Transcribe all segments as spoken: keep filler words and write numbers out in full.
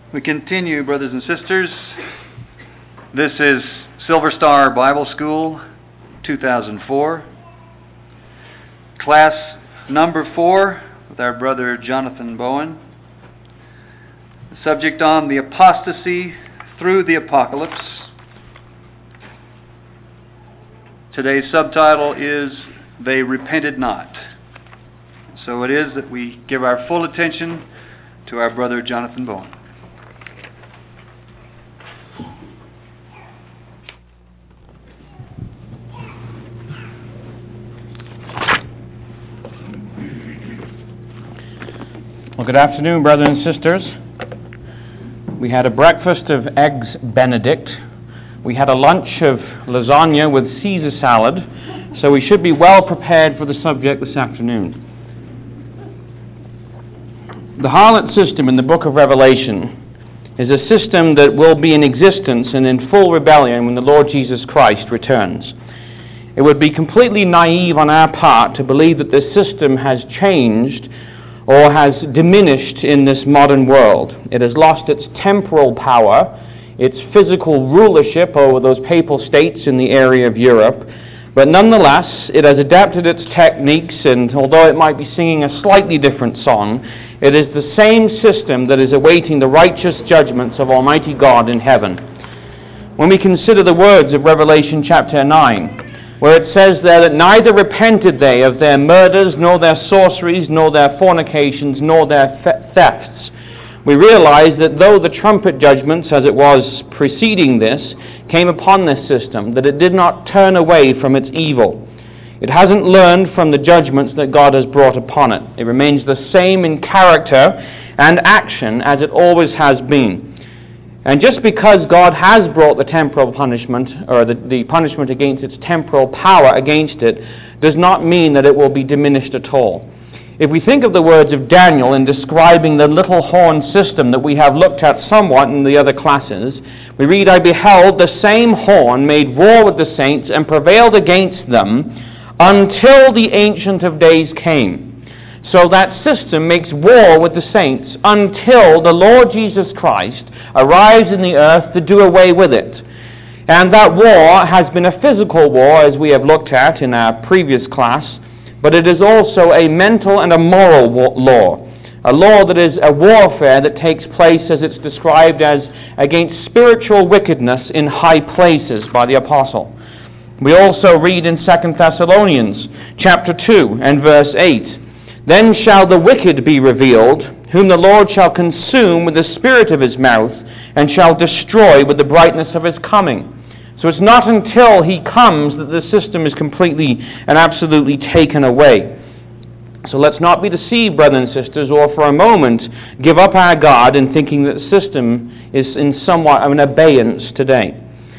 We continue, brothers and sisters. This is Silver Star Bible School two thousand four. Class number four with our brother Jonathan Bowen. The subject on the apostasy through the apocalypse. Today's subtitle is They Repented Not. So it is that we give our full attention to our brother Jonathan Bowen. Well, good afternoon, brothers and sisters. We had a breakfast of eggs Benedict. We had a lunch of lasagna with Caesar salad, so we should be well prepared for the subject this afternoon. The harlot system in the book of Revelation is a system that will be in existence and in full rebellion when the Lord Jesus Christ returns. It would be completely naive on our part to believe that this system has changed or has diminished in this modern world. It has lost its temporal power, its physical rulership over those papal states in the area of Europe, but nonetheless, it has adapted its techniques, and although it might be singing a slightly different song, it is the same system that is awaiting the righteous judgments of Almighty God in heaven. When we consider the words of Revelation chapter nine, where it says there that neither repented they of their murders, nor their sorceries, nor their fornications, nor their thefts, we realize that though the trumpet judgments, as it was preceding this, came upon this system, that it did not turn away from its evil. It hasn't learned from the judgments that God has brought upon it. It remains the same in character and action as it always has been. And just because God has brought the temporal punishment, or the, the punishment against its temporal power against it, does not mean that it will be diminished at all. If we think of the words of Daniel in describing the little horn system that we have looked at somewhat in the other classes, we read, I beheld the same horn made war with the saints and prevailed against them until the Ancient of Days came. So that system makes war with the saints until the Lord Jesus Christ arrives in the earth to do away with it. And that war has been a physical war, as we have looked at in our previous class, but it is also a mental and a moral law, a law that is a warfare that takes place, as it's described as, against spiritual wickedness in high places by the apostle. We also read in Second Thessalonians chapter two and verse eight, Then shall the wicked be revealed, whom the Lord shall consume with the spirit of his mouth, and shall destroy with the brightness of his coming. So it's not until he comes that the system is completely and absolutely taken away. So let's not be deceived, brothers and sisters, or for a moment give up our God in thinking that the system is in somewhat of an abeyance today.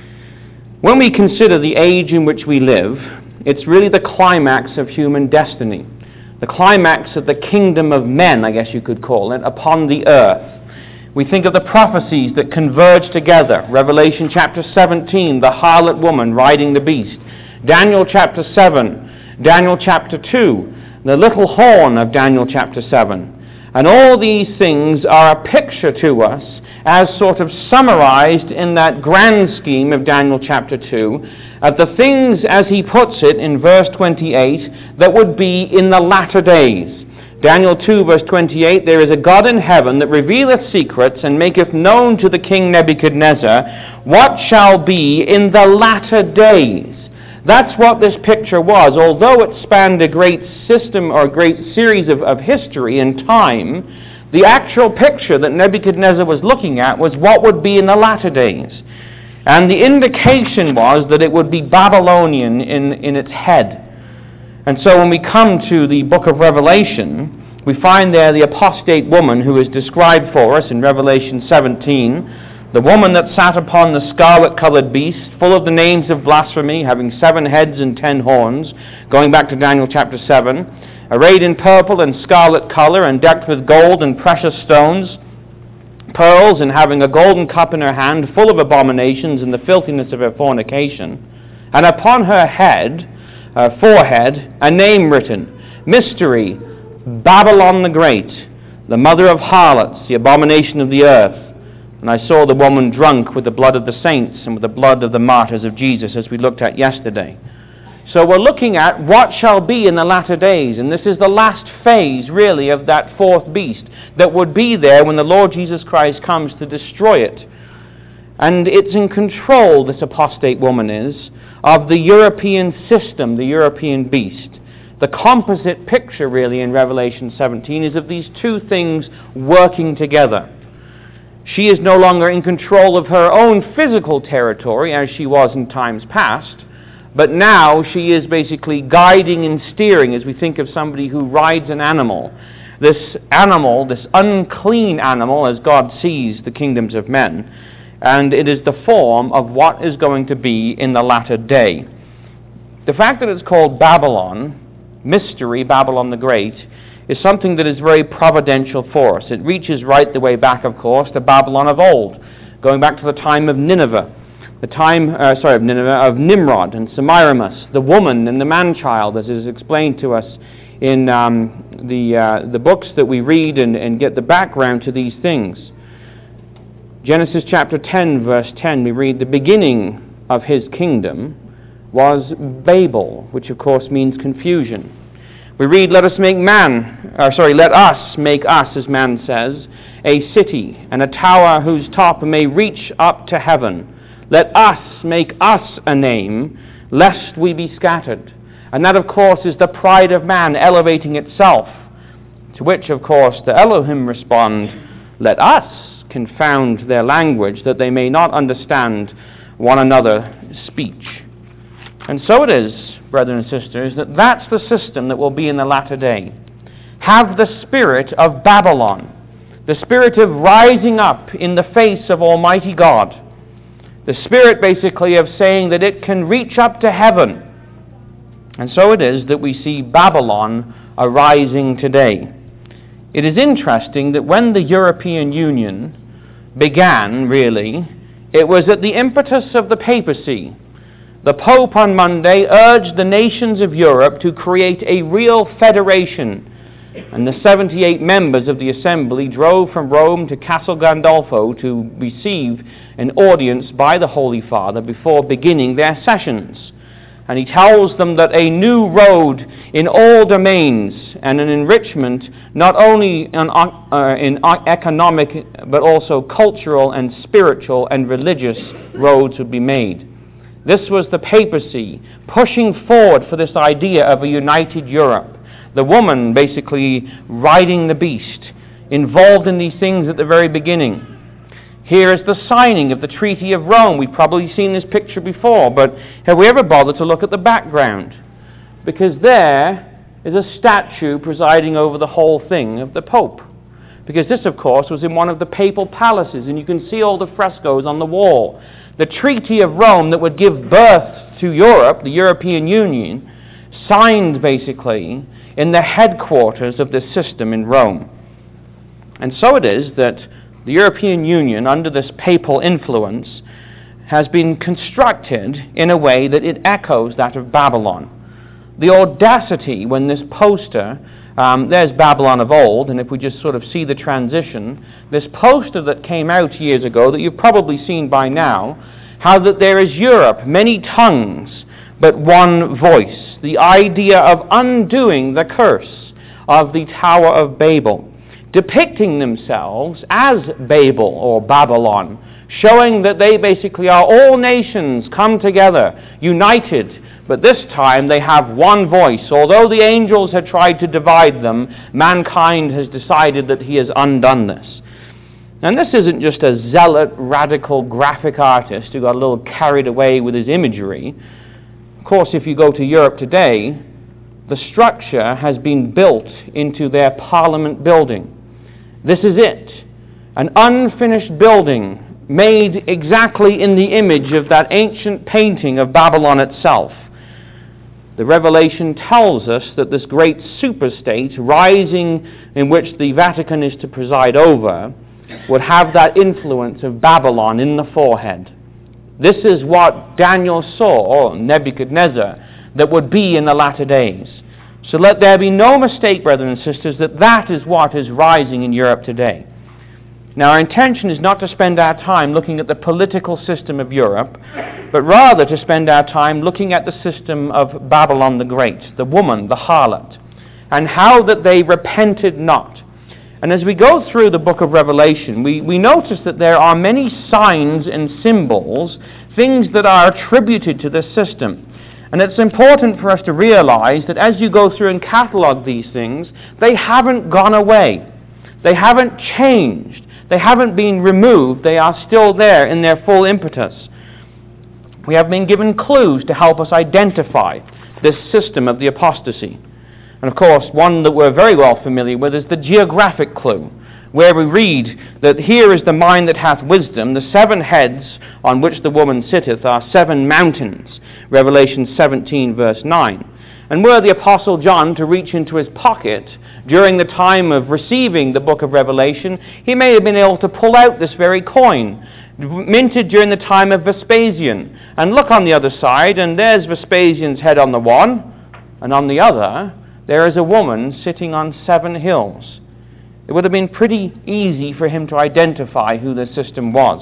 When we consider the age in which we live, it's really the climax of human destiny. The climax of the kingdom of men, I guess you could call it, upon the earth. We think of the prophecies that converge together. Revelation chapter seventeen, the harlot woman riding the beast. Daniel chapter seven, Daniel chapter two, the little horn of Daniel chapter seven. And all these things are a picture to us as sort of summarized in that grand scheme of Daniel chapter two, of the things, as he puts it in verse twenty-eight, that would be in the latter days. Daniel two verse twenty-eight, There is a God in heaven that revealeth secrets, and maketh known to the king Nebuchadnezzar what shall be in the latter days. That's what this picture was. Although it spanned a great system or a great series of, of history and time, the actual picture that Nebuchadnezzar was looking at was what would be in the latter days. And the indication was that it would be Babylonian in, in its head. And so when we come to the book of Revelation, we find there the apostate woman who is described for us in Revelation seventeen, the woman that sat upon the scarlet-colored beast, full of the names of blasphemy, having seven heads and ten horns, going back to Daniel chapter seven, arrayed in purple and scarlet color, and decked with gold and precious stones, pearls, and having a golden cup in her hand, full of abominations and the filthiness of her fornication. And upon her head, her forehead, a name written, Mystery, Babylon the Great, the mother of harlots, the abomination of the earth. And I saw the woman drunk with the blood of the saints and with the blood of the martyrs of Jesus, as we looked at yesterday. So we're looking at what shall be in the latter days, and this is the last phase, really, of that fourth beast that would be there when the Lord Jesus Christ comes to destroy it. And it's in control, this apostate woman is, of the European system, the European beast. The composite picture, really, in Revelation seventeen is of these two things working together. She is no longer in control of her own physical territory, as she was in times past, but now she is basically guiding and steering, as we think of somebody who rides an animal. This animal, this unclean animal, as God sees the kingdoms of men, and it is the form of what is going to be in the latter day. The fact that it's called Babylon, mystery, Babylon the Great, is something that is very providential for us. It reaches right the way back, of course, to Babylon of old, going back to the time of Nineveh, the time, uh, sorry, of Nineveh, of Nimrod and Semiramis, the woman and the man-child, as is explained to us in um, the uh, the books that we read and, and get the background to these things. Genesis chapter ten, verse ten, we read, the beginning of his kingdom was Babel, which of course means confusion. We read, let us make man, or sorry, let us make us, as man says, a city and a tower whose top may reach up to heaven. Let us make us a name, lest we be scattered. And that, of course, is the pride of man elevating itself, to which, of course, the Elohim respond, let us confound their language, that they may not understand one another's speech. And so it is, brethren and sisters, that that's the system that will be in the latter day. Have the spirit of Babylon, the spirit of rising up in the face of Almighty God, the spirit basically of saying that it can reach up to heaven. And so it is that we see Babylon arising today. It is interesting that when the European Union began, really, it was at the impetus of the papacy. The Pope on Monday urged the nations of Europe to create a real federation, and the seventy-eight members of the assembly drove from Rome to Castel Gandolfo to receive an audience by the Holy Father before beginning their sessions. And he tells them that a new road in all domains and an enrichment not only in, uh, in economic but also cultural and spiritual and religious roads would be made. This was the papacy pushing forward for this idea of a united Europe. The woman basically riding the beast, involved in these things at the very beginning. Here is the signing of the Treaty of Rome. We've probably seen this picture before, but have we ever bothered to look at the background? Because there is a statue presiding over the whole thing of the Pope. Because this, of course, was in one of the papal palaces, and you can see all the frescoes on the wall. The Treaty of Rome that would give birth to Europe, the European Union, signed basically in the headquarters of this system in Rome. And so it is that the European Union, under this papal influence, has been constructed in a way that it echoes that of Babylon. The audacity when this poster, um, there's Babylon of old, and if we just sort of see the transition, this poster that came out years ago that you've probably seen by now, how that there is Europe, many tongues, but one voice. The idea of undoing the curse of the Tower of Babel, depicting themselves as Babel or Babylon, showing that they basically are all nations come together, united, but this time they have one voice. Although the angels had tried to divide them, mankind has decided that he has undone this. And this isn't just a zealot, radical graphic artist who got a little carried away with his imagery. Of course, if you go to Europe today, the structure has been built into their parliament building. This is it, an unfinished building made exactly in the image of that ancient painting of Babylon itself. The Revelation tells us that this great superstate rising in which the Vatican is to preside over would have that influence of Babylon in the forehead. This is what Daniel saw, or Nebuchadnezzar, that would be in the latter days. So let there be no mistake, brethren and sisters, that that is what is rising in Europe today. Now, our intention is not to spend our time looking at the political system of Europe, but rather to spend our time looking at the system of Babylon the Great, the woman, the harlot, and how that they repented not. And as we go through the book of Revelation, we, we notice that there are many signs and symbols, things that are attributed to this system. And it's important for us to realize that as you go through and catalog these things, they haven't gone away. They haven't changed. They haven't been removed. They are still there in their full impetus. We have been given clues to help us identify this system of the apostasy. And of course, one that we're very well familiar with is the geographic clue, where we read that here is the mind that hath wisdom, the seven heads on which the woman sitteth are seven mountains, Revelation seventeen, verse nine. And were the Apostle John to reach into his pocket during the time of receiving the book of Revelation, he may have been able to pull out this very coin, minted during the time of Vespasian, and look on the other side, and there's Vespasian's head on the one, and on the other, there is a woman sitting on seven hills. It would have been pretty easy for him to identify who the system was.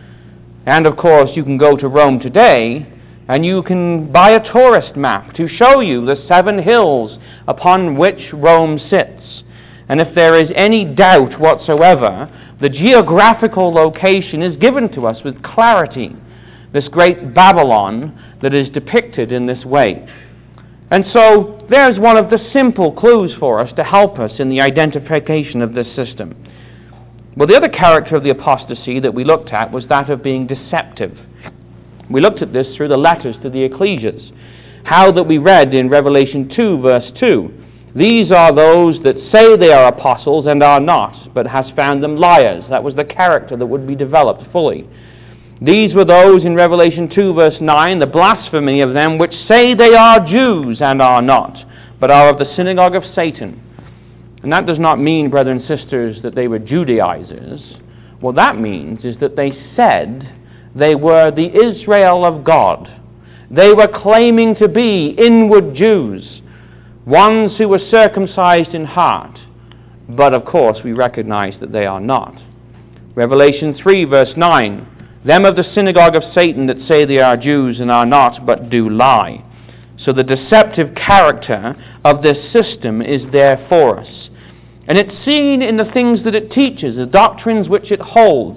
And of course, you can go to Rome today, and you can buy a tourist map to show you the seven hills upon which Rome sits. And if there is any doubt whatsoever, the geographical location is given to us with clarity, this great Babylon that is depicted in this way. And so there's one of the simple clues for us to help us in the identification of this system. Well, the other character of the apostasy that we looked at was that of being deceptive. We looked at this through the letters to the ecclesias. How that we read in Revelation two, verse two, these are those that say they are apostles and are not, but has found them liars. That was the character that would be developed fully. These were those in Revelation two, verse nine, the blasphemy of them which say they are Jews and are not, but are of the synagogue of Satan. And that does not mean, brothers and sisters, that they were Judaizers. What that means is that they said they were the Israel of God. They were claiming to be inward Jews, ones who were circumcised in heart. But of course we recognize that they are not. Revelation three, verse nine, them of the synagogue of Satan that say they are Jews and are not, but do lie. So the deceptive character of this system is there for us. And it's seen in the things that it teaches, the doctrines which it holds.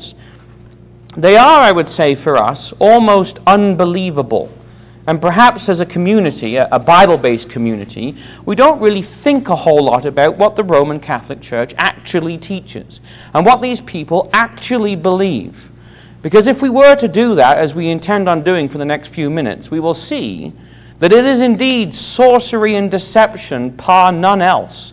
They are, I would say, for us, almost unbelievable. And perhaps as a community, a Bible-based community, we don't really think a whole lot about what the Roman Catholic Church actually teaches and what these people actually believe. Because if we were to do that, as we intend on doing for the next few minutes, we will see that it is indeed sorcery and deception par none else.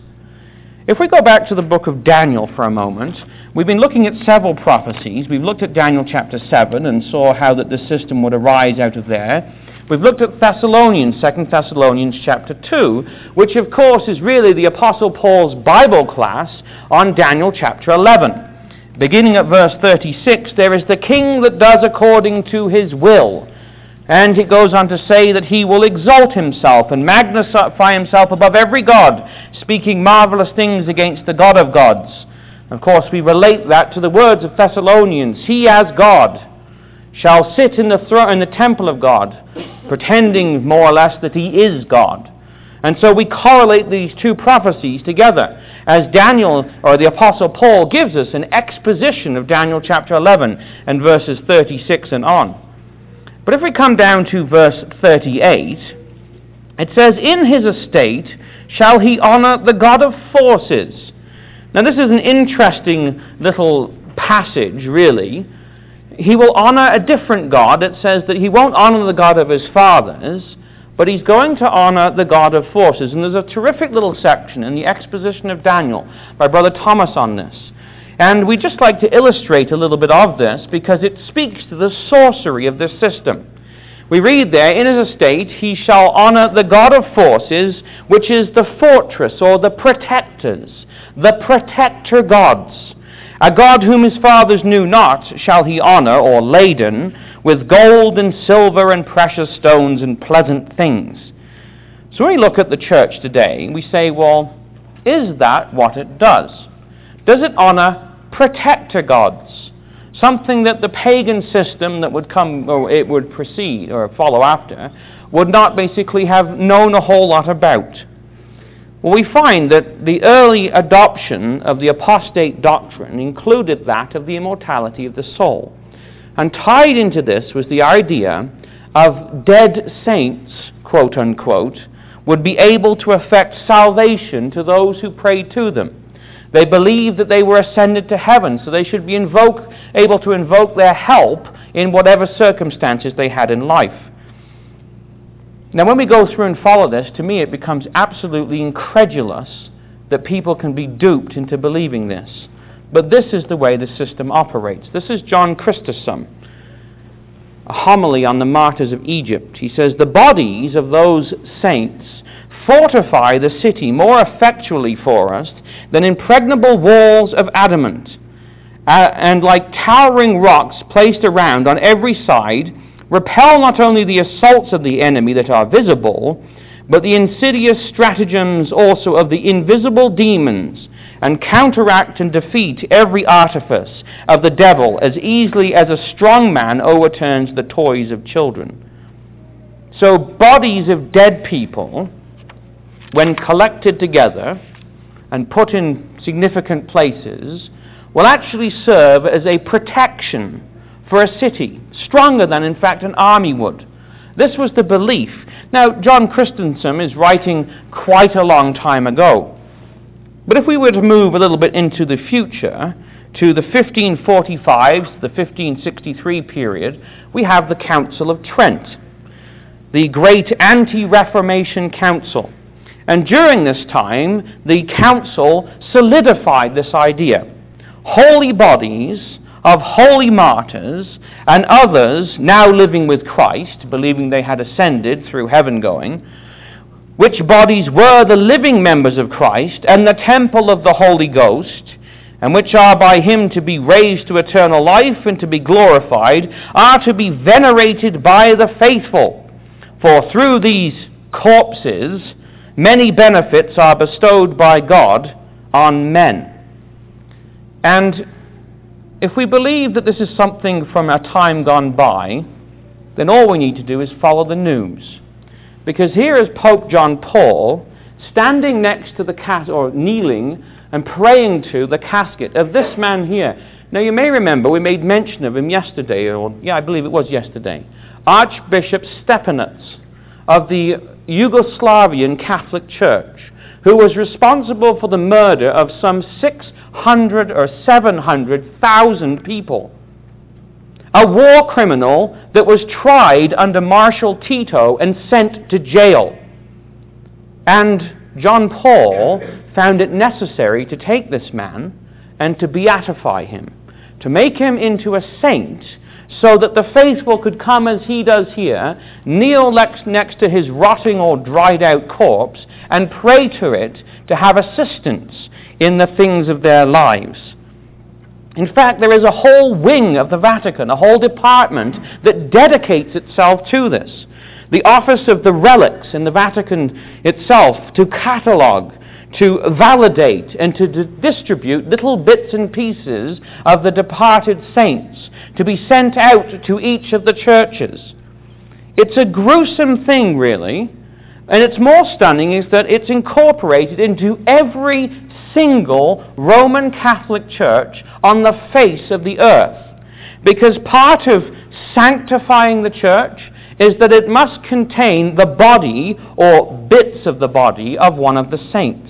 If we go back to the book of Daniel for a moment, we've been looking at several prophecies. We've looked at Daniel chapter seven and saw how that the system would arise out of there. We've looked at Thessalonians, Second Thessalonians chapter two, which of course is really the Apostle Paul's Bible class on Daniel chapter eleven. Beginning at verse thirty-six, there is the king that does according to his will. And it goes on to say that he will exalt himself and magnify himself above every god, speaking marvelous things against the God of gods. Of course, we relate that to the words of Thessalonians. He as God shall sit in the throne in the temple of God, pretending more or less that he is God. And so we correlate these two prophecies together as Daniel, or the Apostle Paul, gives us an exposition of Daniel chapter eleven and verses thirty-six and on. But if we come down to verse thirty-eight, it says, in his estate shall he honor the God of forces. Now this is an interesting little passage, really. He will honor a different God. It says that he won't honor the God of his fathers, but he's going to honor the God of forces. And there's a terrific little section in the exposition of Daniel by Brother Thomas on this. And we'd just like to illustrate a little bit of this because it speaks to the sorcery of this system. We read there, in his estate he shall honor the God of forces, which is the fortress or the protectors, the protector gods. A God whom his fathers knew not shall he honor, or laden, with gold and silver and precious stones and pleasant things. So when we look at the church today, we say, well, is that what it does? Does it honor protector gods, something that the pagan system that would come, or it would precede or follow after, would not basically have known a whole lot about. Well, we find that the early adoption of the apostate doctrine included that of the immortality of the soul. And tied into this was the idea of dead saints, quote unquote, would be able to effect salvation to those who prayed to them. They believed that they were ascended to heaven, so they should be invoke, able to invoke their help in whatever circumstances they had in life. Now, when we go through and follow this, to me it becomes absolutely incredulous that people can be duped into believing this. But this is the way the system operates. This is John Chrysostom, a homily on the martyrs of Egypt. He says, "The bodies of those saints fortify the city more effectually for us than impregnable walls of adamant, uh, and like towering rocks placed around on every side, repel not only the assaults of the enemy that are visible, but the insidious stratagems also of the invisible demons, and counteract and defeat every artifice of the devil as easily as a strong man overturns the toys of children." So bodies of dead people, when collected together and put in significant places, will actually serve as a protection for a city, stronger than, in fact, an army would. This was the belief. Now, John Chrysostom is writing quite a long time ago. But if we were to move a little bit into the future, to the fifteen forty-fives, the fifteen sixty-three period, we have the Council of Trent, the great anti-Reformation council. And during this time, the council solidified this idea. Holy bodies of holy martyrs and others now living with Christ, believing they had ascended through heaven going, which bodies were the living members of Christ and the temple of the Holy Ghost, and which are by him to be raised to eternal life and to be glorified, are to be venerated by the faithful. For through these corpses many benefits are bestowed by God on men. And if we believe that this is something from a time gone by, then all we need to do is follow the news. Because here is Pope John Paul standing next to the casket, or kneeling and praying to the casket of this man here. Now you may remember we made mention of him yesterday, or yeah, I believe it was yesterday. Archbishop Stepinac of the Yugoslavian Catholic Church, who was responsible for the murder of some six hundred or seven hundred thousand people. A war criminal that was tried under Marshal Tito and sent to jail. And John Paul found it necessary to take this man and to beatify him, to make him into a saint, so that the faithful could come as he does here, kneel next to his rotting or dried out corpse, and pray to it to have assistance in the things of their lives. In fact, there is a whole wing of the Vatican, a whole department that dedicates itself to this. The office of the relics in the Vatican itself, to catalogue, to validate, and to d- distribute little bits and pieces of the departed saints, to be sent out to each of the churches. It's a gruesome thing, really, and it's more stunning is that it's incorporated into every single Roman Catholic church on the face of the earth. Because part of sanctifying the church is that it must contain the body or bits of the body of one of the saints.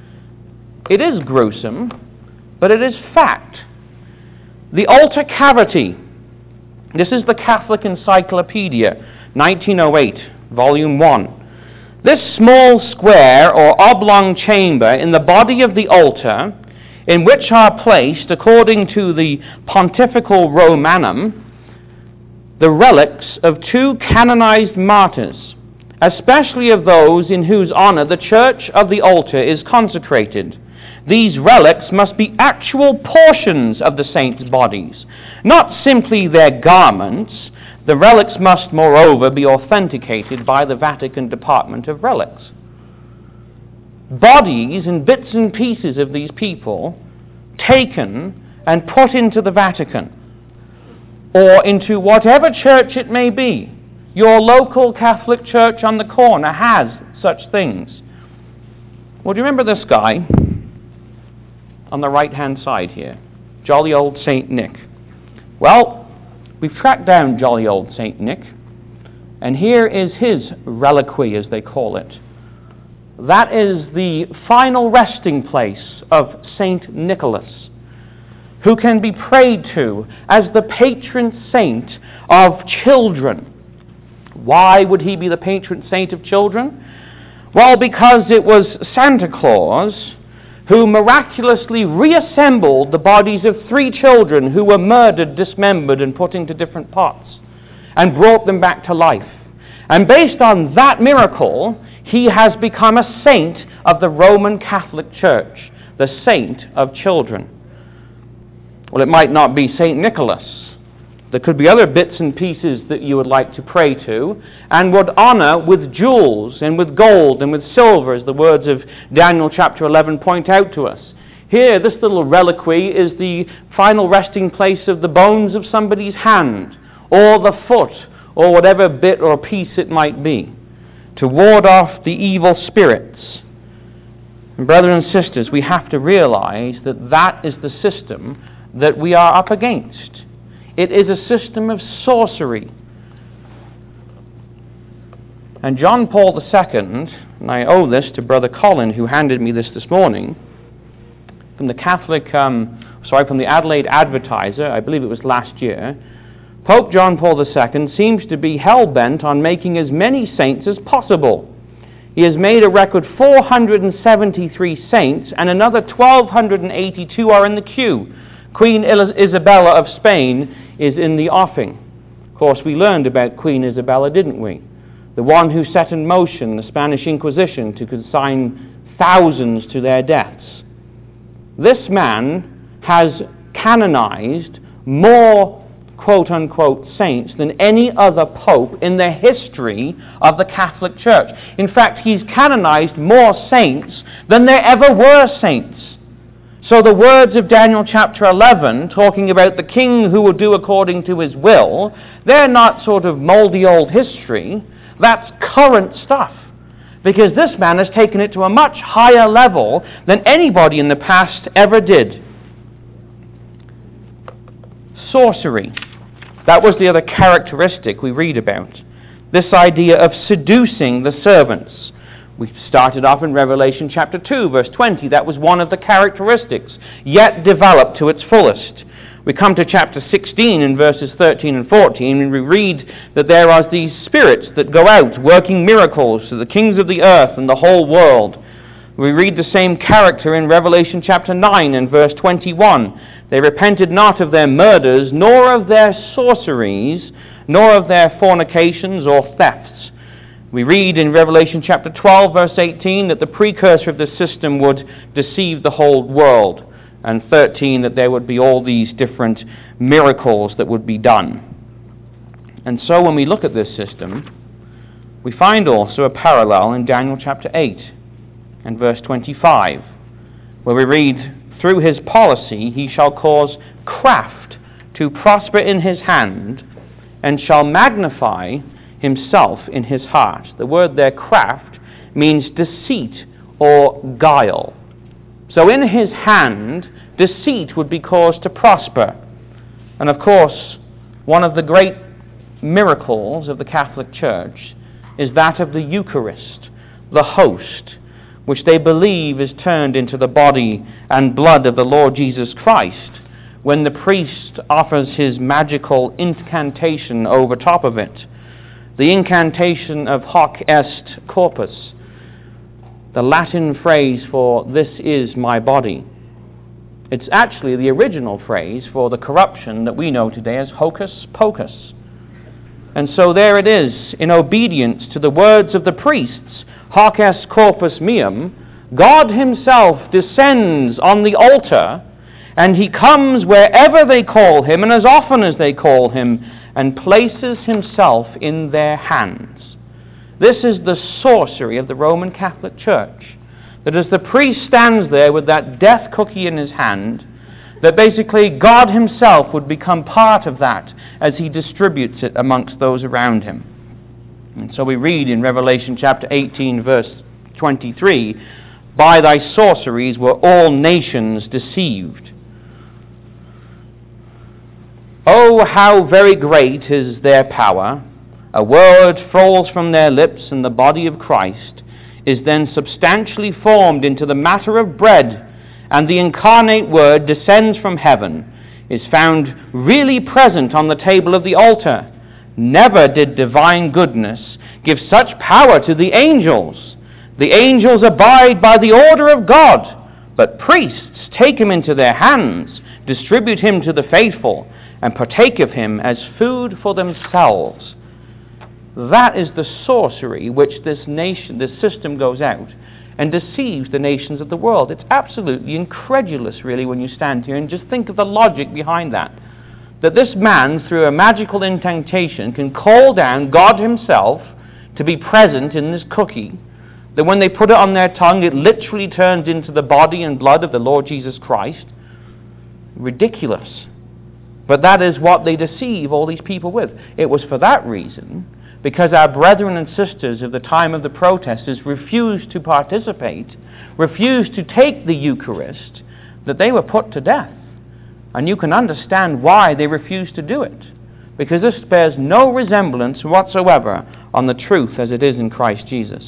It is gruesome, but it is fact. The altar cavity. This is the Catholic Encyclopedia, nineteen oh eight, volume one. This small square or oblong chamber in the body of the altar, in which are placed, according to the Pontifical Romanum, the relics of two canonized martyrs, especially of those in whose honor the church of the altar is consecrated. These relics must be actual portions of the saints' bodies, not simply their garments. The relics must, moreover, be authenticated by the Vatican Department of Relics. Bodies and bits and pieces of these people taken and put into the Vatican, or into whatever church it may be. Your local Catholic church on the corner has such things. Well, do you remember this guy on the right-hand side here? Jolly old Saint Nick. Well, we've tracked down jolly old Saint Nick, and here is his reliquary, as they call it. That is the final resting place of Saint Nicholas, who can be prayed to as the patron saint of children. Why would he be the patron saint of children? Well, because it was Santa Claus who miraculously reassembled the bodies of three children who were murdered, dismembered, and put into different pots, and brought them back to life. And based on that miracle, he has become a saint of the Roman Catholic Church, the saint of children. Well, it might not be Saint Nicholas. There could be other bits and pieces that you would like to pray to, and would honor with jewels and with gold and with silver, as the words of Daniel chapter eleven point out to us. Here, this little reliquary is the final resting place of the bones of somebody's hand, or the foot, or whatever bit or piece it might be, to ward off the evil spirits. And brothers and sisters, we have to realize that that is the system that we are up against. It is a system of sorcery. And John Paul the Second, and I owe this to Brother Colin, who handed me this this morning, from the Catholic, um, sorry, from the Adelaide Advertiser, I believe it was last year, Pope John Paul the Second seems to be hell-bent on making as many saints as possible. He has made a record four hundred seventy-three saints, and another one thousand two hundred eighty-two are in the queue. Queen Isabella of Spain is in the offing. Of course, we learned about Queen Isabella, didn't we? The one who set in motion the Spanish Inquisition to consign thousands to their deaths. This man has canonized more quote-unquote saints than any other pope in the history of the Catholic Church. In fact, he's canonized more saints than there ever were saints. So the words of Daniel chapter eleven, talking about the king who will do according to his will, they're not sort of moldy old history. That's current stuff. Because this man has taken it to a much higher level than anybody in the past ever did. Sorcery. That was the other characteristic we read about. This idea of seducing the servants. We started off in Revelation chapter two, verse twenty. That was one of the characteristics, yet developed to its fullest. We come to chapter sixteen in verses thirteen and fourteen, and we read that there are these spirits that go out working miracles to the kings of the earth and the whole world. We read the same character in Revelation chapter nine and verse twenty-one. They repented not of their murders, nor of their sorceries, nor of their fornications or thefts. We read in Revelation chapter twelve, verse eighteen, that the precursor of this system would deceive the whole world, and thirteen, that there would be all these different miracles that would be done. And so when we look at this system, we find also a parallel in Daniel chapter eight and verse twenty-five, where we read, through his policy he shall cause craft to prosper in his hand, and shall magnify himself in his heart. The word there, craft, means deceit or guile. So in his hand, deceit would be caused to prosper. And of course, one of the great miracles of the Catholic Church is that of the Eucharist, the host, which they believe is turned into the body and blood of the Lord Jesus Christ when the priest offers his magical incantation over top of it. The incantation of hoc est corpus, the Latin phrase for this is my body. It's actually the original phrase for the corruption that we know today as hocus pocus. And so there it is, in obedience to the words of the priests, hoc est corpus meum, God himself descends on the altar, and he comes wherever they call him, and as often as they call him, and places himself in their hands. This is the sorcery of the Roman Catholic Church, that as the priest stands there with that death cookie in his hand, That basically God himself would become part of that as he distributes it amongst those around him. And so we read in Revelation chapter eighteen, verse twenty-three, "By thy sorceries were all nations deceived." Oh, how very great is their power! A word falls from their lips, and the body of Christ is then substantially formed into the matter of bread, and the incarnate Word descends from heaven, is found really present on the table of the altar. Never did divine goodness give such power to the angels. The angels abide by the order of God, but priests take him into their hands, distribute him to the faithful, and partake of him as food for themselves. That is the sorcery which this nation, this system goes out and deceives the nations of the world. It's absolutely incredulous, really, when you stand here and just think of the logic behind that. That this man, through a magical incantation, can call down God himself to be present in this cookie, that when they put it on their tongue, it literally turns into the body and blood of the Lord Jesus Christ. Ridiculous. But that is what they deceive all these people with. It was for that reason, because our brethren and sisters of the time of the protesters refused to participate, refused to take the Eucharist, that they were put to death. And you can understand why they refused to do it, because this bears no resemblance whatsoever on the truth as it is in Christ Jesus.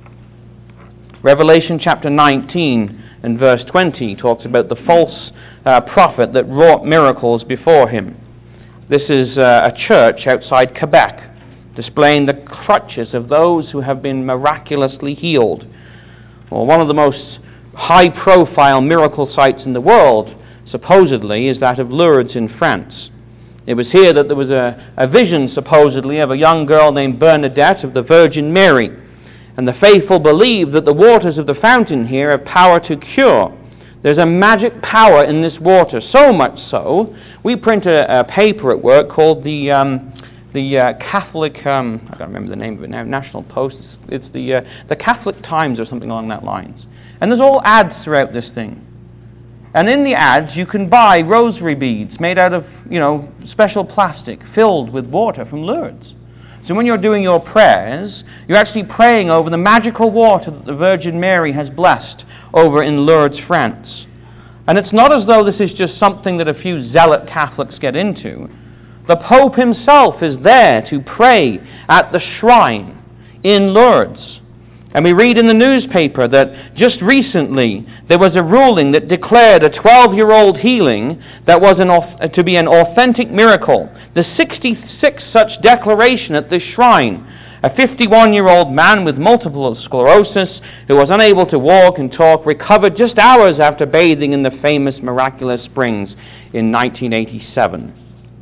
Revelation chapter nineteen and verse twenty talks about the false uh, prophet that wrought miracles before him. This is uh, a church outside Quebec, displaying the crutches of those who have been miraculously healed. Well, one of the most high-profile miracle sites in the world, supposedly, is that of Lourdes in France. It was here that there was a, a vision, supposedly, of a young girl named Bernadette of the Virgin Mary. And the faithful believe that the waters of the fountain here have power to cure. There's a magic power in this water, so much so, we print a, a paper at work called the um, the uh, Catholic, um, I don't remember the name of it now, National Post, it's the, uh, the Catholic Times or something along that lines. And there's all ads throughout this thing. And in the ads you can buy rosary beads made out of, you know, special plastic filled with water from Lourdes. So when you're doing your prayers, you're actually praying over the magical water that the Virgin Mary has blessed over in Lourdes, France. And it's not as though this is just something that a few zealot Catholics get into. The Pope himself is there to pray at the shrine in Lourdes. And we read in the newspaper that just recently there was a ruling that declared a twelve-year-old healing that was an, to be an authentic miracle. The sixty-sixth such declaration at this shrine. A fifty-one-year-old man with multiple sclerosis who was unable to walk and talk recovered just hours after bathing in the famous miraculous springs in nineteen eighty-seven.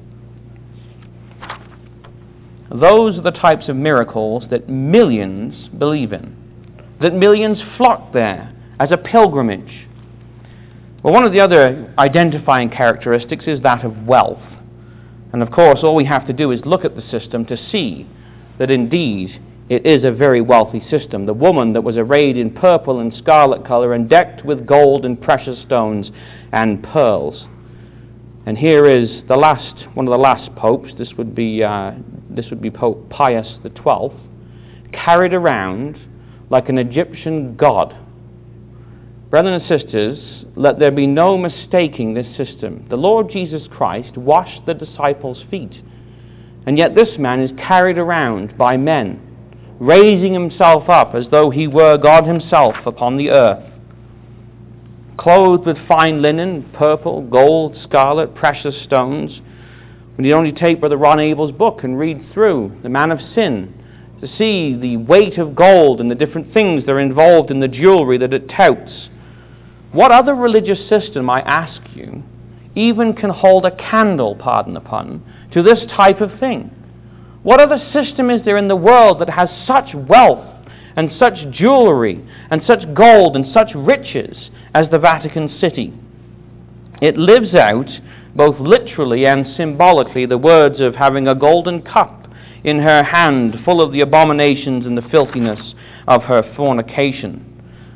Those are the types of miracles that millions believe in, that millions flock there as a pilgrimage. Well, one of the other identifying characteristics is that of wealth. And of course, all we have to do is look at the system to see that indeed it is a very wealthy system. The woman that was arrayed in purple and scarlet color and decked with gold and precious stones and pearls. And here is the last, one of the last popes, this would be, uh, this would be Pope Pius the twelfth, carried around like an Egyptian god. Brothers and sisters, let there be no mistaking this system. The Lord Jesus Christ washed the disciples' feet, and yet this man is carried around by men, raising himself up as though he were God himself upon the earth, clothed with fine linen, purple, gold, scarlet, precious stones. We need only take Brother Ron Abel's book and read through The Man of Sin to see the weight of gold and the different things that are involved in the jewelry that it touts. What other religious system, I ask you, even can hold a candle, pardon the pun, to this type of thing? What other system is there in the world that has such wealth and such jewelry and such gold and such riches as the Vatican City? It lives out, both literally and symbolically, the words of having a golden cup in her hand full of the abominations and the filthiness of her fornication.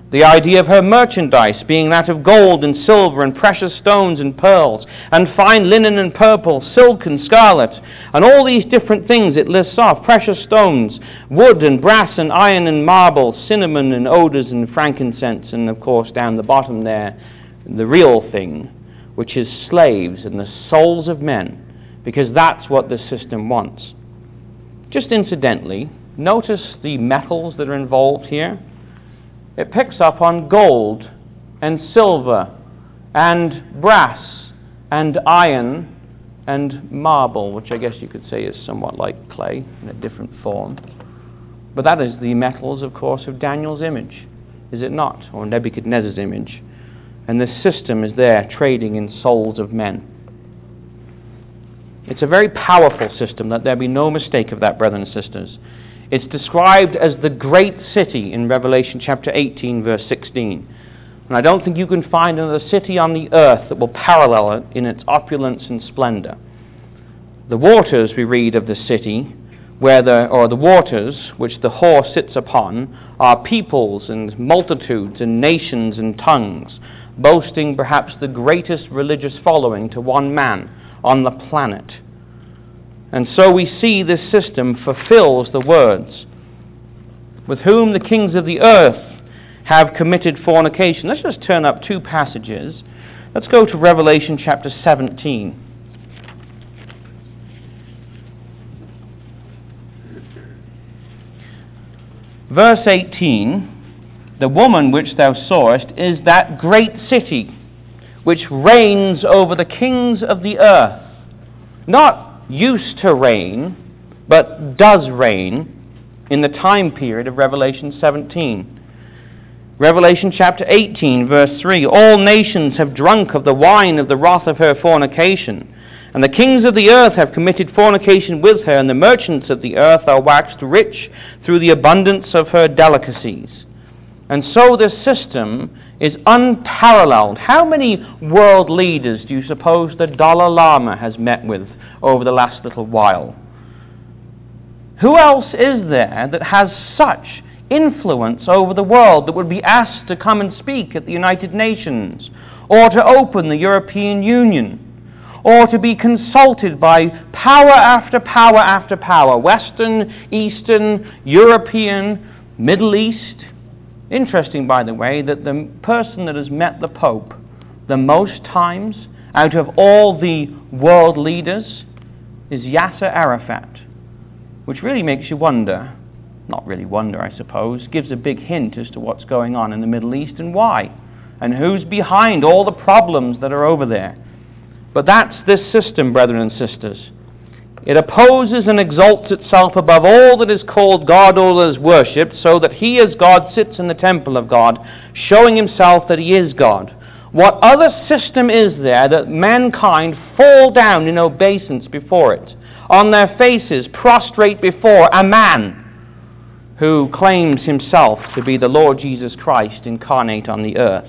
The idea of her merchandise being that of gold and silver and precious stones and pearls and fine linen and purple, silk and scarlet, and all these different things it lists off, precious stones, wood and brass and iron and marble, cinnamon and odors and frankincense, and of course down the bottom there, the real thing, which is slaves and the souls of men, because that's what this system wants. Just incidentally, notice the metals that are involved here. It picks up on gold and silver and brass and iron and marble, which I guess you could say is somewhat like clay in a different form. But that is the metals, of course, of Daniel's image, is it not? Or Nebuchadnezzar's image. And this system is there trading in souls of men. It's a very powerful system, let there be no mistake of that, brothers and sisters. It's described as the great city in Revelation chapter eighteen, verse sixteen. And I don't think you can find another city on the earth that will parallel it in its opulence and splendor. The waters, we read of the city, where the, or the waters which the whore sits upon, are peoples and multitudes and nations and tongues, boasting perhaps the greatest religious following to one man on the planet. And so we see this system fulfills the words, with whom the kings of the earth have committed fornication. Let's just turn up two passages. Let's go to Revelation chapter seventeen. Verse eighteen, the woman which thou sawest is that great city which reigns over the kings of the earth. Not used to reign, but does reign in the time period of Revelation seventeen. Revelation chapter eighteen, verse three, all nations have drunk of the wine of the wrath of her fornication, and the kings of the earth have committed fornication with her, and the merchants of the earth are waxed rich through the abundance of her delicacies. And so this system is unparalleled. How many world leaders do you suppose the Dalai Lama has met with over the last little while? Who else is there that has such influence over the world that would be asked to come and speak at the United Nations, or to open the European Union, or to be consulted by power after power after power, Western, Eastern, European, Middle East? Interesting, by the way, that the person that has met the Pope the most times out of all the world leaders is Yasser Arafat, which really makes you wonder, not really wonder, I suppose, gives a big hint as to what's going on in the Middle East and why, and who's behind all the problems that are over there. But that's this system, brethren and sisters. It opposes and exalts itself above all that is called God or that is worshipped, so that he as God sits in the temple of God, showing himself that he is God. What other system is there that mankind fall down in obeisance before it, on their faces prostrate before a man who claims himself to be the Lord Jesus Christ incarnate on the earth?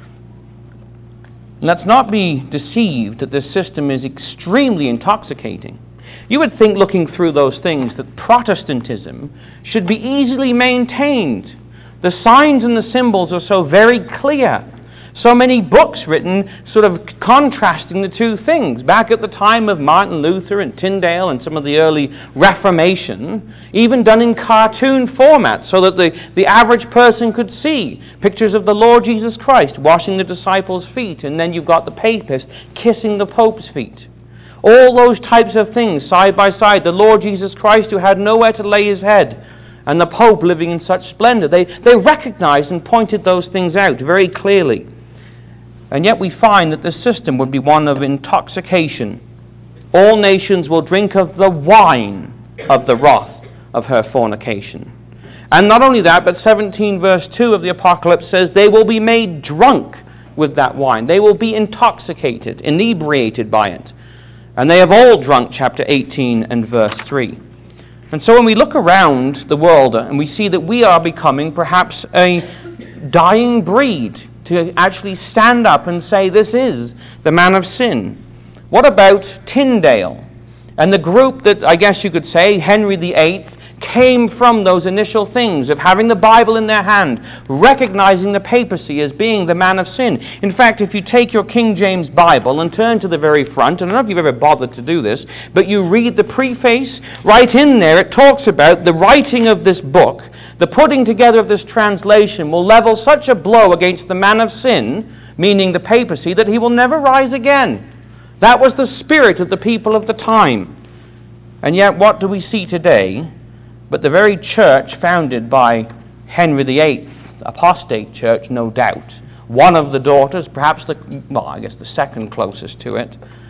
Let's not be deceived that this system is extremely intoxicating. You would think, looking through those things, that Protestantism should be easily maintained. The signs and the symbols are so very clear. So many books written sort of contrasting the two things. Back at the time of Martin Luther and Tyndale and some of the early Reformation, even done in cartoon format so that the, the average person could see pictures of the Lord Jesus Christ washing the disciples' feet, and then you've got the papist kissing the Pope's feet. All those types of things side by side. The Lord Jesus Christ who had nowhere to lay his head, and the Pope living in such splendor. They, they recognized and pointed those things out very clearly. And yet we find that the system would be one of intoxication. All nations will drink of the wine of the wrath of her fornication. And not only that, but seventeen verse two of the Apocalypse says they will be made drunk with that wine. They will be intoxicated, inebriated by it. And they have all drunk, chapter eighteen and verse three. And so when we look around the world and we see that we are becoming perhaps a dying breed, to actually stand up and say this is the man of sin. What about Tyndale and the group that, I guess you could say, Henry the Eighth came from those initial things of having the Bible in their hand, recognizing the papacy as being the man of sin. In fact, if you take your King James Bible and turn to the very front, and I don't know if you've ever bothered to do this, but you read the preface, right in there it talks about the writing of this book, the putting together of this translation will level such a blow against the man of sin, meaning the papacy, that he will never rise again. That was the spirit of the people of the time. And yet what do we see today? But the very church founded by Henry the Eighth, apostate church, no doubt, one of the daughters, perhaps the, well, I guess the second closest to it,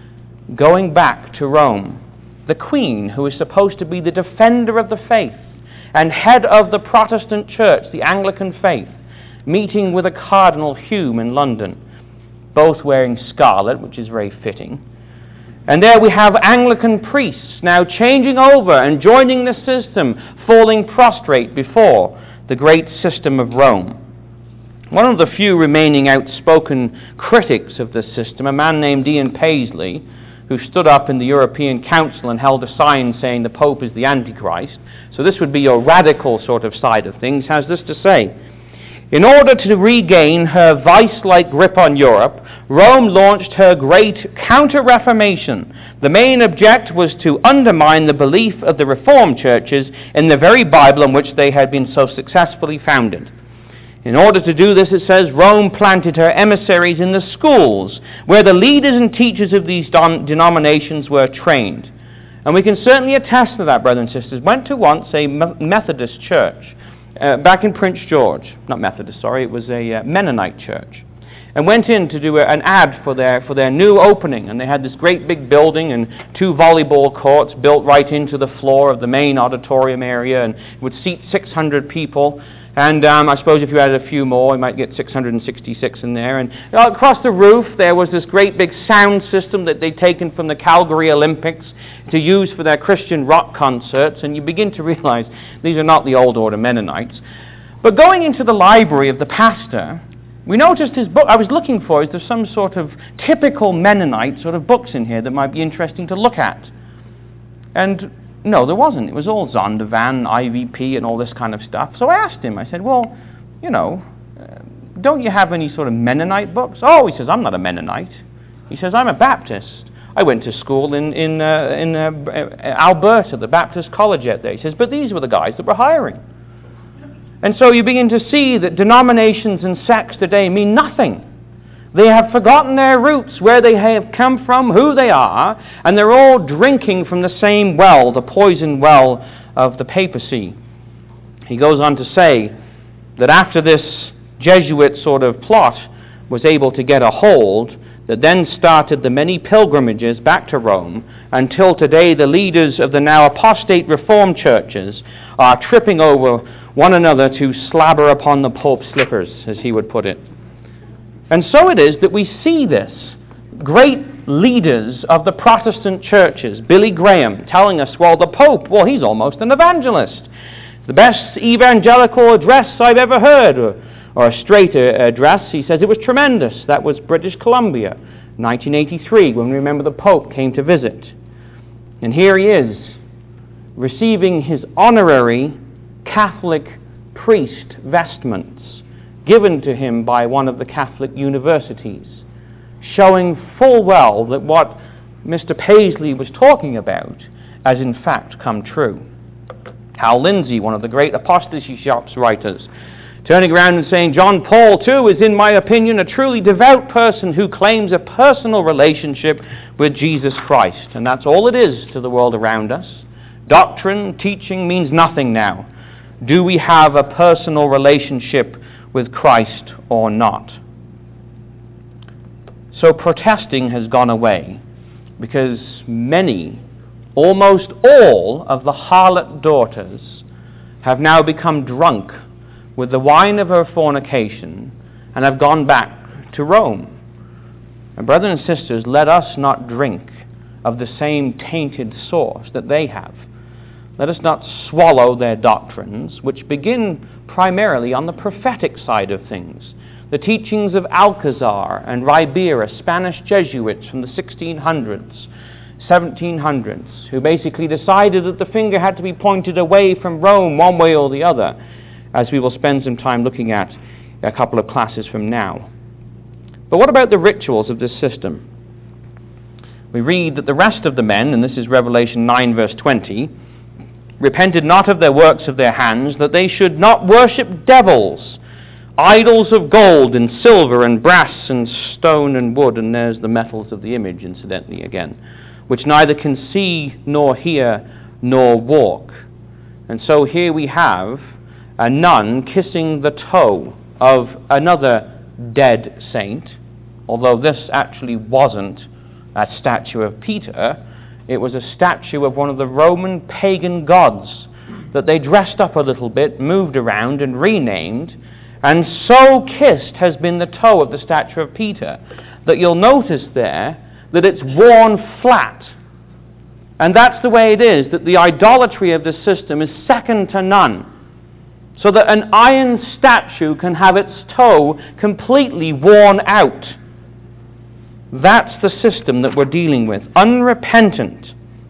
going back to Rome, the Queen, who is supposed to be the defender of the faith and head of the Protestant church, the Anglican faith, meeting with a Cardinal Hume in London, both wearing scarlet, which is very fitting. And there we have Anglican priests now changing over and joining the system, falling prostrate before the great system of Rome. One of the few remaining outspoken critics of this system, a man named Ian Paisley, who stood up in the European Council and held a sign saying the Pope is the Antichrist, so this would be your radical sort of side of things, has this to say: in order to regain her vice-like grip on Europe, Rome launched her great counter-reformation. The main object was to undermine the belief of the Reformed churches in the very Bible on which they had been so successfully founded. In order to do this, it says, Rome planted her emissaries in the schools, where the leaders and teachers of these don- denominations were trained. And we can certainly attest to that, brothers and sisters. Went to once a Methodist church, uh, back in Prince George. Not Methodist, sorry, it was a uh, Mennonite church. And went in to do a, an ad for their for their new opening. And they had this great big building and two volleyball courts built right into the floor of the main auditorium area, and it would seat six hundred people. And um, I suppose if you added a few more, you might get six hundred sixty-six in there. And uh, across the roof, there was this great big sound system that they'd taken from the Calgary Olympics to use for their Christian rock concerts. And you begin to realize these are not the old order Mennonites. But going into the library of the pastor, we noticed his book. I was looking for, is there some sort of typical Mennonite sort of books in here that might be interesting to look at? And no, there wasn't. It was all Zondervan, I V P, and all this kind of stuff. So I asked him, I said, well, you know, uh, don't you have any sort of Mennonite books? Oh, he says, I'm not a Mennonite. He says, I'm a Baptist. I went to school in, in, uh, in uh, Alberta, the Baptist college out there. He says, but these were the guys that were hiring. And so you begin to see that denominations and sects today mean nothing. They have forgotten their roots, where they have come from, who they are, and they're all drinking from the same well, the poison well of the papacy. He goes on to say that after this Jesuit sort of plot was able to get a hold, that then started the many pilgrimages back to Rome, until today the leaders of the now apostate Reformed churches are tripping over one another to slabber upon the Pope's slippers, as he would put it. And so it is that we see this. Great leaders of the Protestant churches, Billy Graham, telling us, well, the Pope, well, he's almost an evangelist. The best evangelical address I've ever heard, or, or a straight address, he says it was tremendous. That was British Columbia, nineteen eighty-three, when we remember the Pope came to visit. And here he is, receiving his honorary Catholic priest vestments, given to him by one of the Catholic universities, showing full well that what Mister Paisley was talking about has in fact come true. Hal Lindsey, one of the great apostasy shops writers, turning around and saying, John Paul, too, is, in my opinion, a truly devout person who claims a personal relationship with Jesus Christ. And that's all it is to the world around us. Doctrine, teaching means nothing now. Do we have a personal relationship with Christ or not? So protesting has gone away because many, almost all of the harlot daughters have now become drunk with the wine of her fornication and have gone back to Rome. And brothers and sisters, let us not drink of the same tainted source that they have. Let us not swallow their doctrines, which begin primarily on the prophetic side of things. The teachings of Alcazar and Ribera, Spanish Jesuits from the sixteen hundreds, seventeen hundreds, who basically decided that the finger had to be pointed away from Rome one way or the other, as we will spend some time looking at a couple of classes from now. But what about the rituals of this system? We read that the rest of the men, and this is Revelation nine verse twenty, repented not of their works of their hands, that they should not worship devils, idols of gold and silver and brass and stone and wood, and there's the metals of the image, incidentally, again, which neither can see nor hear nor walk. And so here we have a nun kissing the toe of another dead saint, although this actually wasn't a statue of Peter. It was a statue of one of the Roman pagan gods that they dressed up a little bit, moved around and renamed, and so kissed has been the toe of the statue of Peter that you'll notice there that it's worn flat. And that's the way it is, that the idolatry of this system is second to none. So that an iron statue can have its toe completely worn out. That's the system that we're dealing with, unrepentant.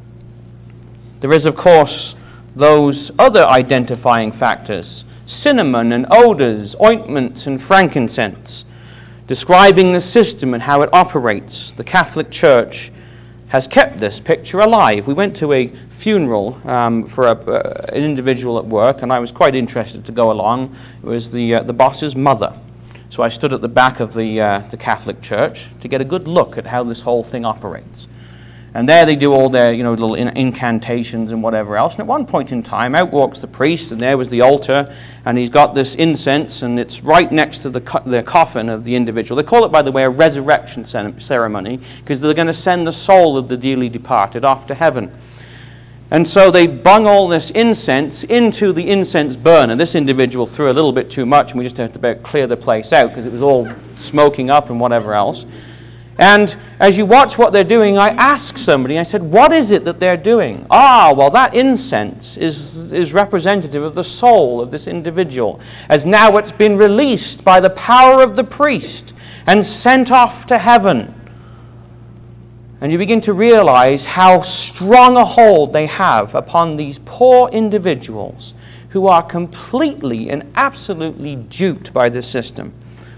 There is, of course, those other identifying factors, cinnamon and odors, ointments and frankincense, describing the system and how it operates. The Catholic Church has kept this picture alive. We went to a funeral um, for a, uh, an individual at work, and I was quite interested to go along. It was the uh, the boss's mother. So I stood at the back of the uh, the Catholic Church to get a good look at how this whole thing operates. And there they do all their, you know, little in- incantations and whatever else. And at one point in time, out walks the priest, and there was the altar, and he's got this incense, and it's right next to the co- the coffin of the individual. They call it, by the way, a resurrection ceremony, because they're going to send the soul of the dearly departed off to heaven. And so they bung all this incense into the incense burner. This individual threw a little bit too much, and we just had to about clear the place out because it was all smoking up and whatever else. And as you watch what they're doing, I asked somebody, I said, what is it that they're doing? Ah, well, that incense is, is representative of the soul of this individual, as now it's been released by the power of the priest and sent off to heaven. And you begin to realize how strong a hold they have upon these poor individuals who are completely and absolutely duped by this system.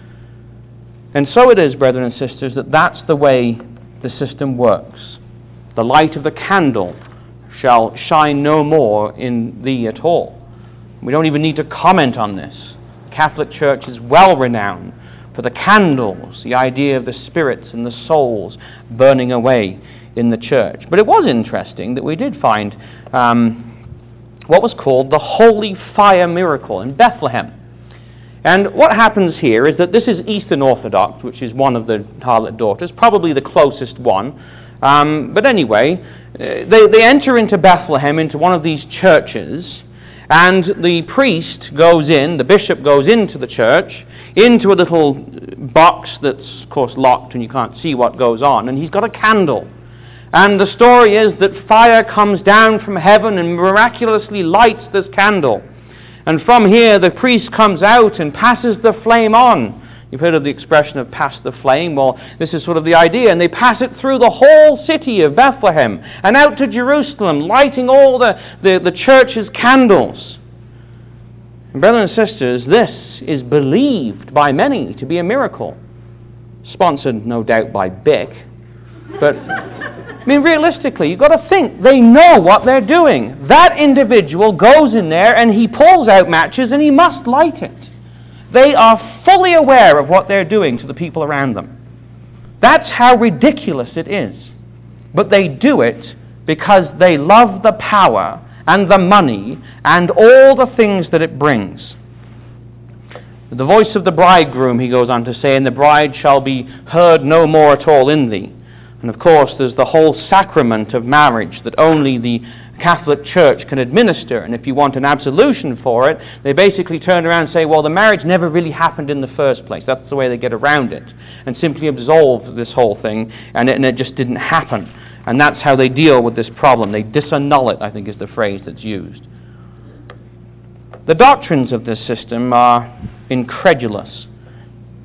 And so it is, brethren and sisters, that that's the way the system works. The light of the candle shall shine no more in thee at all. We don't even need to comment on this. The Catholic Church is well renowned for the candles, the idea of the spirits and the souls burning away in the church. But it was interesting that we did find um, what was called the Holy Fire Miracle in Bethlehem. And what happens here is that this is Eastern Orthodox, which is one of the harlot daughters, probably the closest one. Um, but anyway, they, they enter into Bethlehem, into one of these churches, and the priest goes in, the bishop goes into the church, into a little box that's, of course, locked and you can't see what goes on, and he's got a candle. And the story is that fire comes down from heaven and miraculously lights this candle. And from here, the priest comes out and passes the flame on. You've heard of the expression of pass the flame. Well, this is sort of the idea. And they pass it through the whole city of Bethlehem and out to Jerusalem, lighting all the, the, the church's candles. And brothers and sisters, this is believed by many to be a miracle. Sponsored, no doubt, by Bic. But I mean, realistically, you've got to think, they know what they're doing. That individual goes in there and he pulls out matches and he must light it. They are fully aware of what they're doing to the people around them. That's how ridiculous it is. But they do it because they love the power and the money and all the things that it brings. The voice of the bridegroom, he goes on to say, and the bride shall be heard no more at all in thee. And of course, there's the whole sacrament of marriage that only the Catholic Church can administer. And if you want an absolution for it, they basically turn around and say, well, the marriage never really happened in the first place. That's the way they get around it. And simply absolve this whole thing, and it, and it just didn't happen. And that's how they deal with this problem. They disannul it, I think is the phrase that's used. The doctrines of this system are incredulous.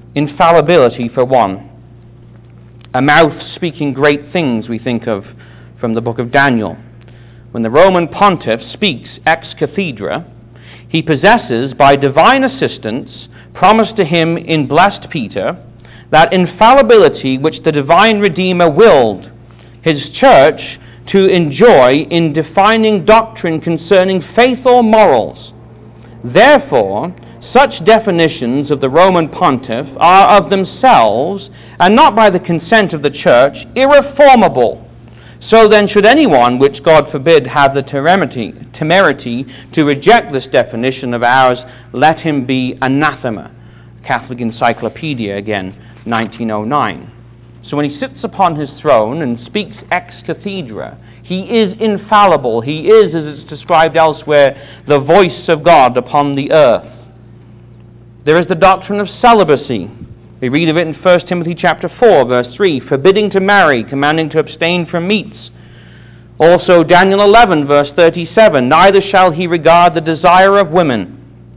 Infallibility, for one. A mouth speaking great things, we think of from the book of Daniel. When the Roman pontiff speaks ex cathedra, he possesses, by divine assistance, promised to him in blessed Peter, that infallibility which the divine Redeemer willed his church to enjoy in defining doctrine concerning faith or morals. Therefore, such definitions of the Roman pontiff are of themselves, and not by the consent of the church, irreformable. So then should anyone, which God forbid, have the temerity, temerity to reject this definition of ours, let him be anathema. Catholic Encyclopedia, again, nineteen oh nine. So when he sits upon his throne and speaks ex cathedra, he is infallible. He is, as it's described elsewhere, the voice of God upon the earth. There is the doctrine of celibacy. We read of it in First Timothy chapter four, verse three, forbidding to marry, commanding to abstain from meats. Also Daniel eleven, verse thirty-seven, neither shall he regard the desire of women.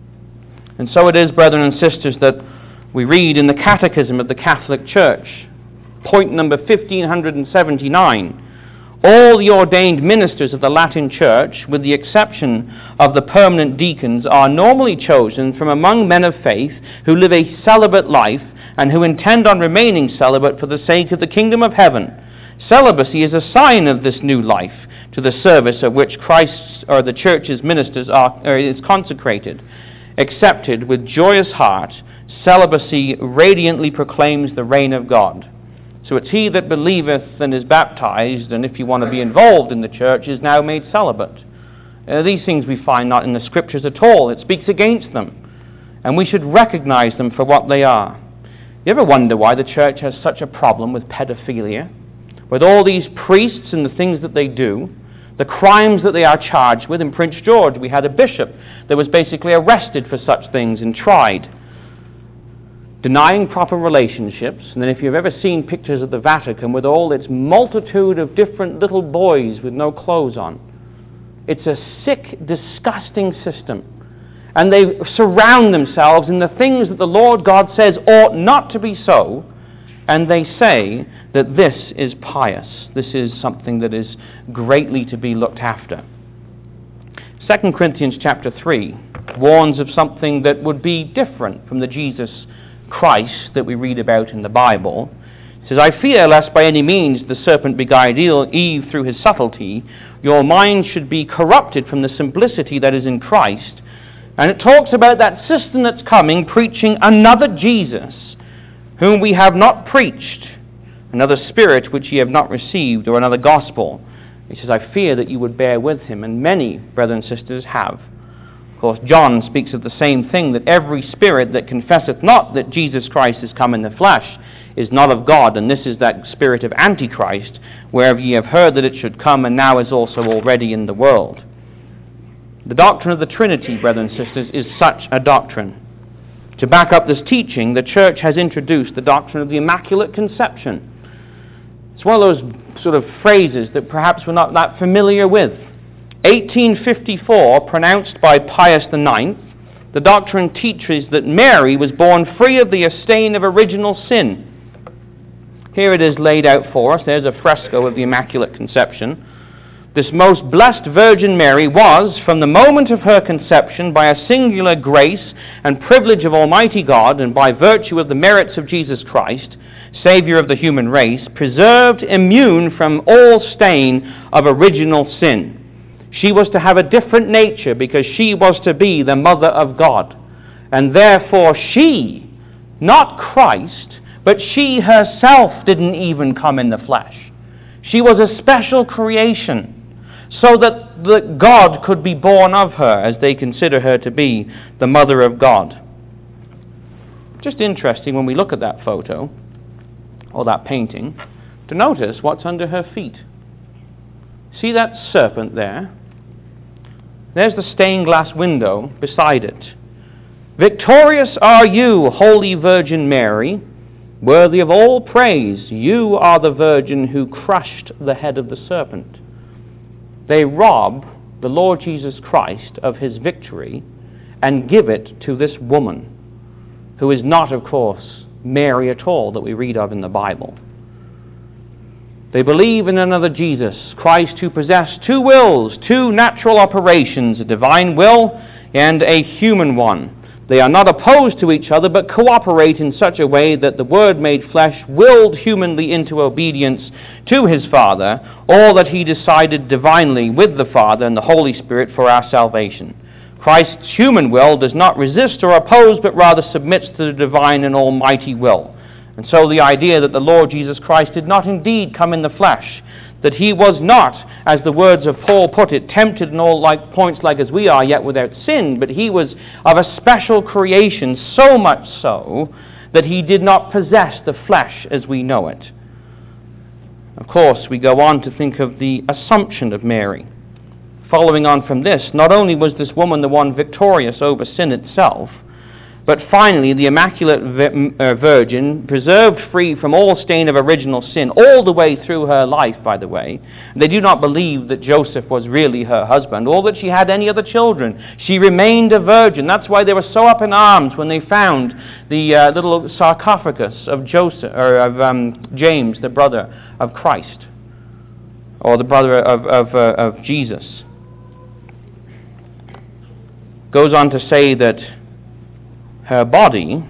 And so it is, brethren and sisters, that we read in the Catechism of the Catholic Church, point number fifteen seventy-nine, all the ordained ministers of the Latin Church, with the exception of the permanent deacons, are normally chosen from among men of faith who live a celibate life and who intend on remaining celibate for the sake of the kingdom of heaven. Celibacy is a sign of this new life, to the service of which Christ's or the church's ministers are or is consecrated. Accepted with joyous heart, celibacy radiantly proclaims the reign of God. So it's he that believeth and is baptized, and if you want to be involved in the church, is now made celibate. Uh, these things we find not in the Scriptures at all. It speaks against them, and we should recognize them for what they are. You ever wonder why the church has such a problem with pedophilia? With all these priests and the things that they do, the crimes that they are charged with. In Prince George, we had a bishop that was basically arrested for such things and tried. Denying proper relationships, and then if you've ever seen pictures of the Vatican with all its multitude of different little boys with no clothes on, it's a sick, disgusting system. And they surround themselves in the things that the Lord God says ought not to be so, and they say that this is pious. This is something that is greatly to be looked after. Second Corinthians chapter three warns of something that would be different from the Jesus Christ that we read about in the Bible. It says, I fear lest by any means the serpent beguiled Eve through his subtlety. Your mind should be corrupted from the simplicity that is in Christ. And it talks about that system that's coming, preaching another Jesus, whom we have not preached, another spirit which ye have not received, or another gospel. He says, I fear that you would bear with him, and many, brethren and sisters, have. Of course, John speaks of the same thing, that every spirit that confesseth not that Jesus Christ is come in the flesh is not of God, and this is that spirit of Antichrist, whereof ye have heard that it should come, and now is also already in the world. The doctrine of the Trinity, brethren and sisters, is such a doctrine. To back up this teaching, the church has introduced the doctrine of the Immaculate Conception. It's one of those sort of phrases that perhaps we're not that familiar with. eighteen fifty-four, pronounced by Pius the Ninth, the doctrine teaches that Mary was born free of the stain of original sin. Here it is laid out for us. There's a fresco of the Immaculate Conception. This most blessed Virgin Mary was, from the moment of her conception, by a singular grace and privilege of Almighty God, and by virtue of the merits of Jesus Christ, Savior of the human race, preserved immune from all stain of original sin. She was to have a different nature because she was to be the Mother of God. And therefore she, not Christ, but she herself didn't even come in the flesh. She was a special creation, so that the God could be born of her, as they consider her to be the Mother of God. Just interesting when we look at that photo, or that painting, to notice what's under her feet. See that serpent there? There's the stained glass window beside it. Victorious are you, Holy Virgin Mary, worthy of all praise. You are the Virgin who crushed the head of the serpent. They rob the Lord Jesus Christ of his victory and give it to this woman, who is not, of course, Mary at all that we read of in the Bible. They believe in another Jesus, Christ, who possessed two wills, two natural operations, a divine will and a human one. They are not opposed to each other, but cooperate in such a way that the Word made flesh willed humanly into obedience to his Father, all that he decided divinely with the Father and the Holy Spirit for our salvation. Christ's human will does not resist or oppose, but rather submits to the divine and almighty will. And so the idea that the Lord Jesus Christ did not indeed come in the flesh, that he was not, as the words of Paul put it, tempted in all like points like as we are, yet without sin, but he was of a special creation, so much so that he did not possess the flesh as we know it. Of course, we go on to think of the Assumption of Mary. Following on from this, not only was this woman the one victorious over sin itself, but finally the Immaculate Virgin, preserved free from all stain of original sin all the way through her life, by the way. They do not believe that Joseph was really her husband or that she had any other children. She remained a virgin. That's why they were so up in arms when they found the uh, little sarcophagus of Joseph, or of um, James, the brother of Christ, or the brother of, of, uh, of Jesus. Goes on to say that her body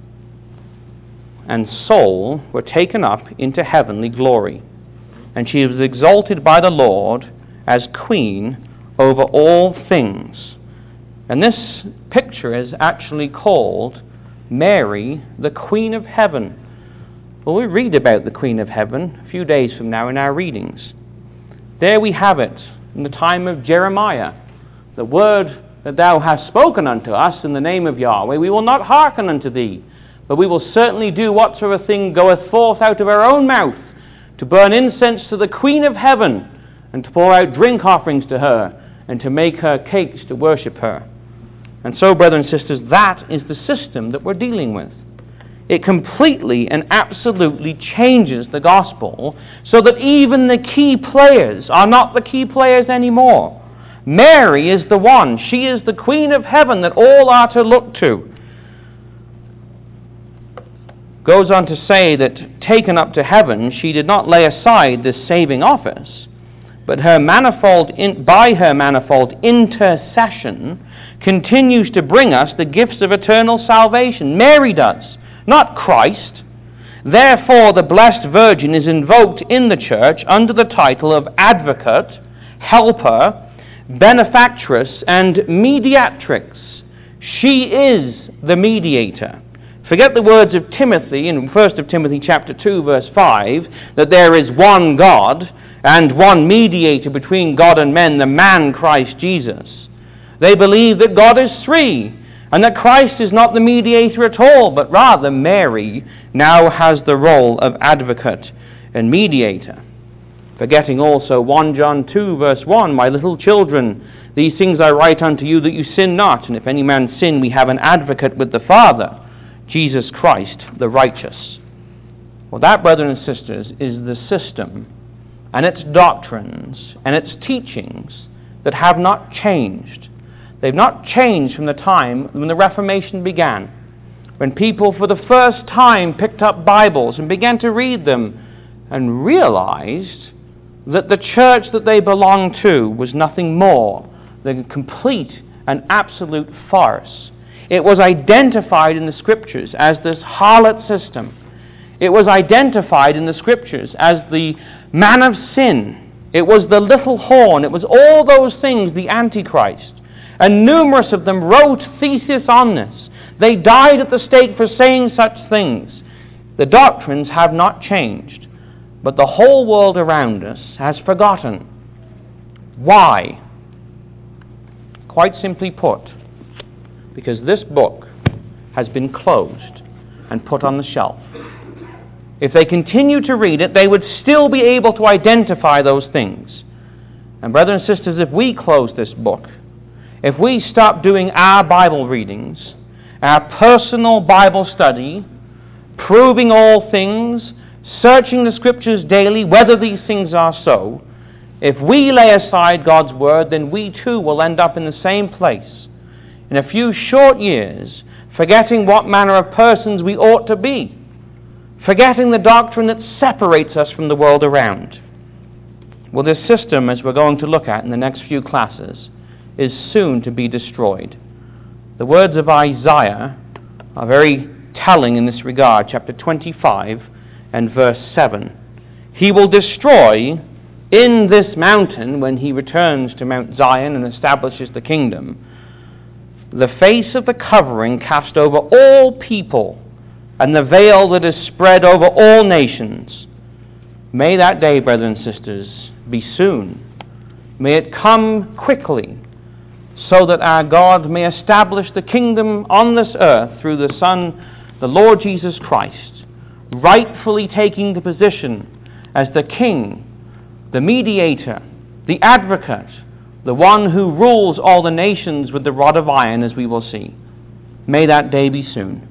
and soul were taken up into heavenly glory, and she was exalted by the Lord as queen over all things. And this picture is actually called Mary, the Queen of Heaven. Well, we read about the Queen of Heaven a few days from now in our readings. There we have it, in the time of Jeremiah. The word that thou hast spoken unto us in the name of Yahweh, we will not hearken unto thee, but we will certainly do whatsoever thing goeth forth out of our own mouth, to burn incense to the Queen of Heaven, and to pour out drink offerings to her, and to make her cakes to worship her. And so, brothers and sisters, that is the system that we're dealing with. It completely and absolutely changes the gospel so that even the key players are not the key players anymore. Mary is the one. She is the Queen of Heaven that all are to look to. Goes on to say that, taken up to heaven, she did not lay aside this saving office, but her manifold in, by her manifold intercession continues to bring us the gifts of eternal salvation. Mary does, not Christ. Therefore, the Blessed Virgin is invoked in the church under the title of Advocate, Helper, Benefactress, and Mediatrix. She is the mediator. Forget the words of Timothy in First of Timothy chapter two, verse five, that there is one God and one mediator between God and men, the man Christ Jesus. They believe that God is three, and that Christ is not the mediator at all, but rather Mary now has the role of advocate and mediator. Forgetting also First John two, verse one, my little children, these things I write unto you that you sin not, and if any man sin, we have an advocate with the Father, Jesus Christ the righteous. Well, that, brothers and sisters, is the system and its doctrines and its teachings that have not changed. They've not changed from the time when the Reformation began, when people for the first time picked up Bibles and began to read them and realized that the church that they belonged to was nothing more than a complete and absolute farce. It was identified in the Scriptures as this harlot system. It was identified in the Scriptures as the man of sin. It was the little horn. It was all those things, the Antichrist. And numerous of them wrote theses on this. They died at the stake for saying such things. The doctrines have not changed, but the whole world around us has forgotten. Why? Quite simply put, because this book has been closed and put on the shelf. If they continue to read it, they would still be able to identify those things. And brothers and sisters, if we close this book, if we stop doing our Bible readings, our personal Bible study, proving all things, searching the Scriptures daily, whether these things are so, if we lay aside God's Word, then we too will end up in the same place. In a few short years, forgetting what manner of persons we ought to be, forgetting the doctrine that separates us from the world around. Well, this system, as we're going to look at in the next few classes, is soon to be destroyed. The words of Isaiah are very telling in this regard, chapter twenty-five and verse seven. He will destroy in this mountain, when he returns to Mount Zion and establishes the kingdom, the face of the covering cast over all people, and the veil that is spread over all nations. May that day, brothers and sisters, be soon. May it come quickly, so that our God may establish the kingdom on this earth through the Son, the Lord Jesus Christ, rightfully taking the position as the King, the mediator, the advocate, the one who rules all the nations with the rod of iron, as we will see. May that day be soon.